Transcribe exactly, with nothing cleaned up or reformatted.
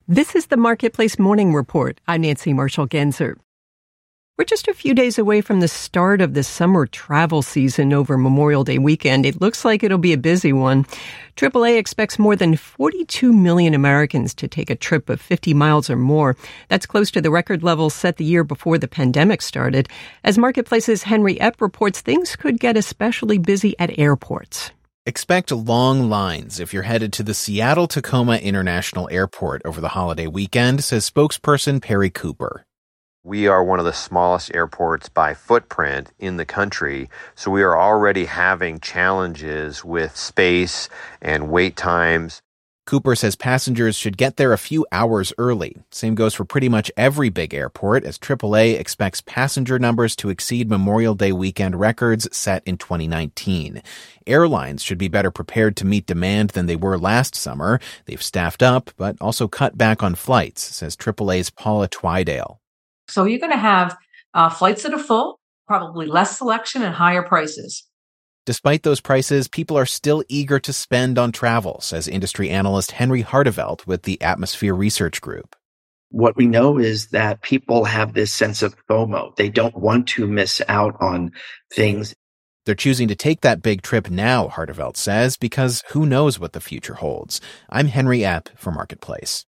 This is the Marketplace Morning Report. I'm Nancy Marshall-Genzer. We're just a few days away from the start of the summer travel season over Memorial Day weekend. It looks like it'll be a busy one. triple A expects more than forty-two million Americans to take a trip of fifty miles or more. That's close to the record level set the year before the pandemic started. As Marketplace's Henry Epp reports, things could get especially busy at airports. Expect long lines if you're headed to the Seattle-Tacoma International Airport over the holiday weekend, says spokesperson Perry Cooper. We are one of the smallest airports by footprint in the country, so we are already having challenges with space and wait times. Cooper says passengers should get there a few hours early. Same goes for pretty much every big airport, as triple A expects passenger numbers to exceed Memorial Day weekend records set in twenty nineteen. Airlines should be better prepared to meet demand than they were last summer. They've staffed up, but also cut back on flights, says triple A's Paula Twydale. So you're going to have uh, flights that are full, probably less selection and higher prices. Despite those prices, people are still eager to spend on travel, says industry analyst Henry Hardevelt with the Atmosphere Research Group. What we know is that people have this sense of FOMO. They don't want to miss out on things. They're choosing to take that big trip now, Hardevelt says, because who knows what the future holds. I'm Henry Epp for Marketplace.